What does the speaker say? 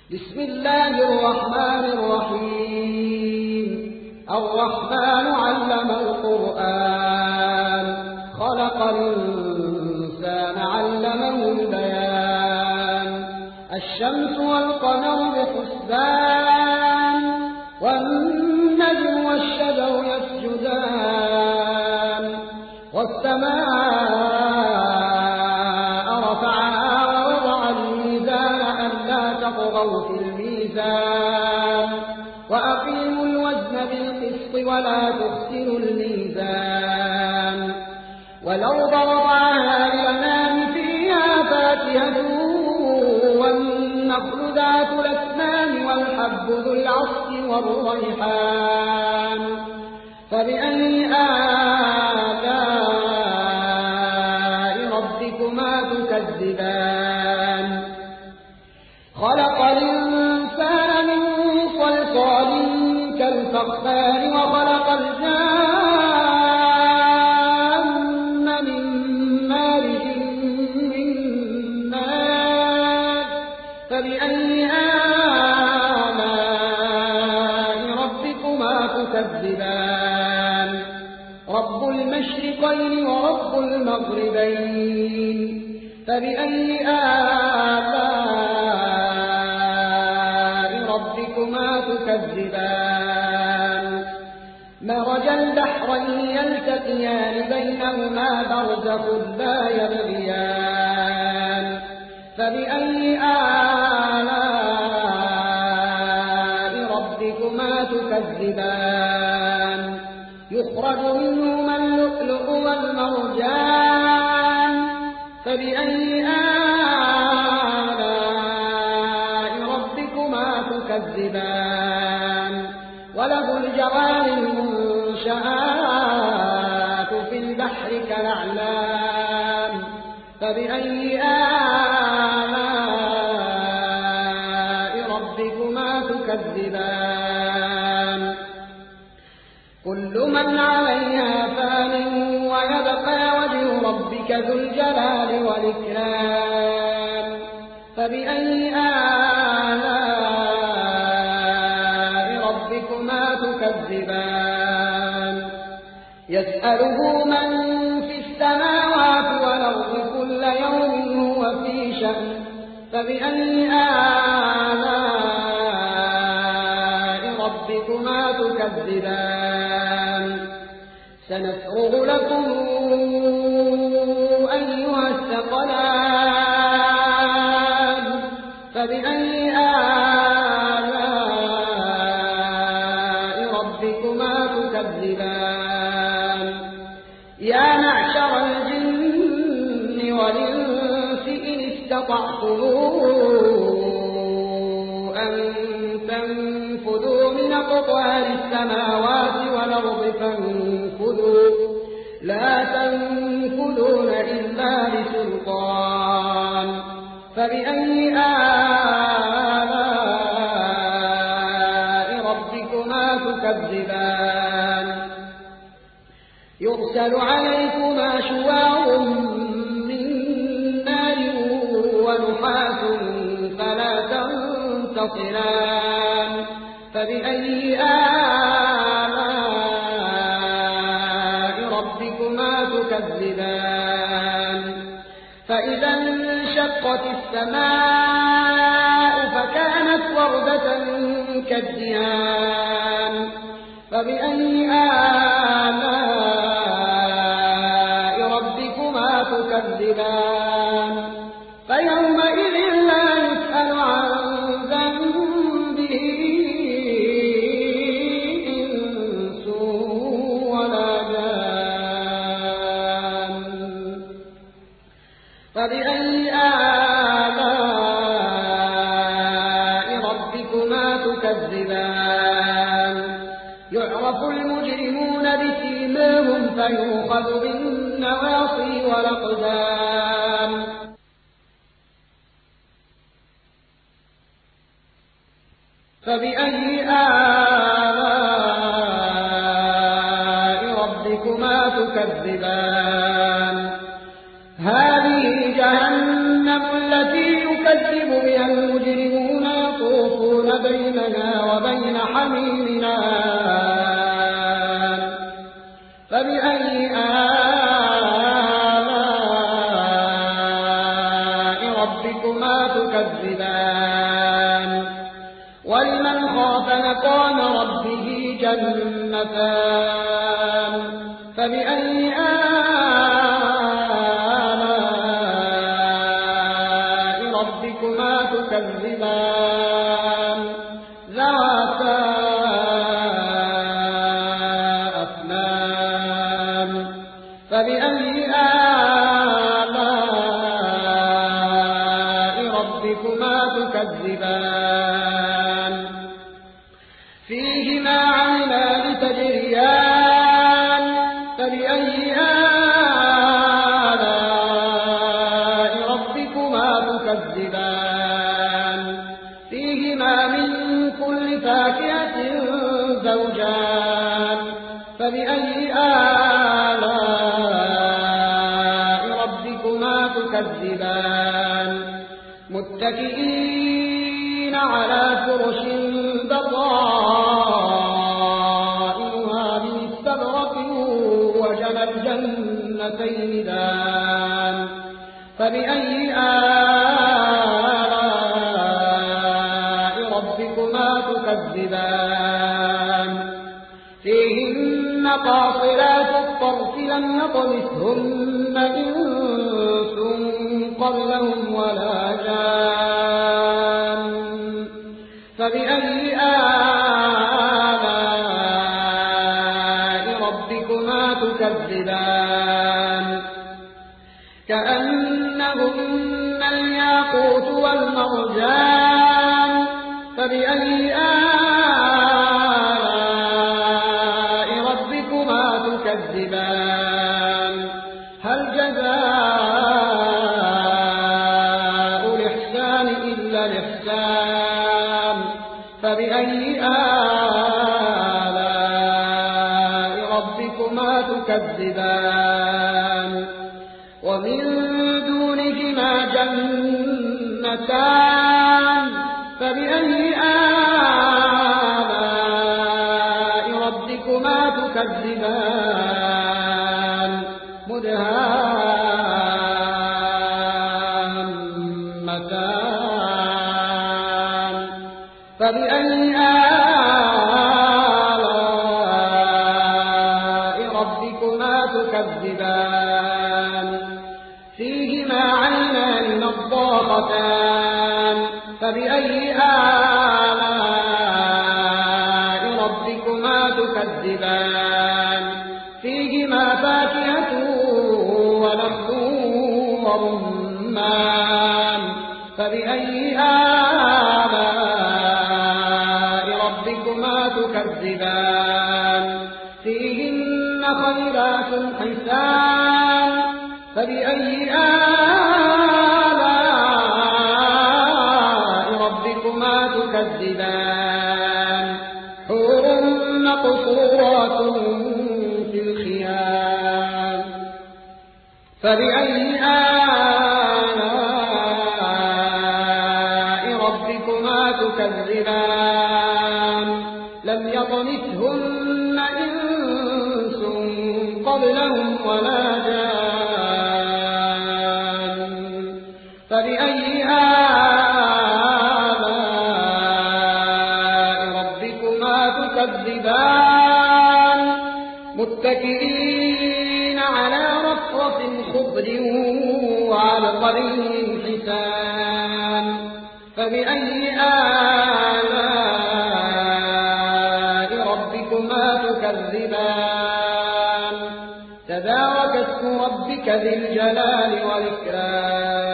بسم الله الرحمن الرحيم. الرحمن علم القرآن خلق الإنسان علمه البيان. الشمس والقمر بحسبان والنجم والشجر يسجدان والسماء رفعها ووضع الميزان ألا تطغوا في الميزان وأقيموا الوزن بالقسط ولا تخسروا الميزان. والأرض وضعها للأنام فيها فاكهة والنخل ذات الأكمام والحب ذو العصف والريحان. فبأي آلاء ربكما تكذبان؟ خلق الإنسان من صلصال كالفخار وخلق الجان من مارج من نار. فبأي آلاء ربكما تكذبان؟ رب المشرقين ورب المغربين. فبأي آلاء ربكما تكذبان؟ مرج البحرين يلتقيان بينهما برزخ لا يبغيان. فبأي آلاء ربكما تكذبان؟ يخرج منهما اللؤلؤ والمرجان. فبأي آلاء ربكما تكذبان؟ وله الجوار المنشآت في البحر كالأعلام. فبأي آلاء ربكما تكذبان؟ كل من عليها فان ويبقى وجه ربك ذو الجلال والإكرام. فبأي آلاء ربكما تكذبان؟ يسأله من في السماوات والأرض كل يوم هو في شأن. فبأي آلاء ربكما تكذبان؟ سنفرغ لكم أيها الثقلان. فبأي آلاء ربكما تكذبان؟ يا معشر الجن والإنس إن استطعتم أن تنفذوا من أقطار السماوات والأرض فانفذوا لا تنفذون إلا بسلطان. فبأي آلاء ربكما تكذبان؟ يرسل عليكما شواظ من نار ونحاس فلا تنتصران. فبأي آلاء ربكما تكذبان؟ فإذا انشقت السماء فكانت وردة كالدهان. فبأي آلاء ربكما تكذبان؟ فيومئذ لا يسأل عن ذنبه إنس ولا جان. فبأي آلاء ربكما تكذبان؟ يعرف المجرمون بسيماهم فيؤخذ بالنواصي والأقدام. فبأي آلاء ربكما تكذبان؟ هذه جهنم التي يكذب بها المجرمون يطوفون حميم آن فبأي آلاء ربكما تكذبان ولمن خاف مقام ربه جنتان فبأي آلاء ربكما تكذبان ذواتا أفنان فبأي آلاء ربكما تكذبان فيهما عينان تجريان فبأي آلاء ربكما تكذبان فيهما من كل فاكهة زوجان فبأي آلاء ربكما تكذبان متكئين على فرش بطائنها من استبرق وجنى الجنتين دان فبأي آلاء ربكما تكذبان فيهن قاصرات الطرف لم يطمثهن إنس قبلهم ولا جان فبأي آلاء ربكما تكذبان كأنهن الياقوت والمرجان فبأي آلاء ربكما تكذبان هل جزاء الإحسان إلا الإحسان فبأي آلاء ربكما تكذبان ومن دونهما جنتان فبأي آلاء ربكما تكذبان مدهامتان فبأي آلاء ربكما تكذبان فيهما عينان نضاختان فبأي آلاء ربكما تكذبان فيهما فاكهة ونخل ورمان فبأي آلاء ربكما تكذبان فيهن خيرات حسان فبأي آلاء ربكما تكذبان حور مقصورات في الخيام فبأي آلاء ربكما تكذبان لم يطمثهن إنس قبلهم ولا جان فبأي آلاء ربكما تكذبان متكئين على رفرف خضر وعبقري حسان فبأي آلاء ربكما تكذبان تبارك اسم ربك ذي الجلال والإكرام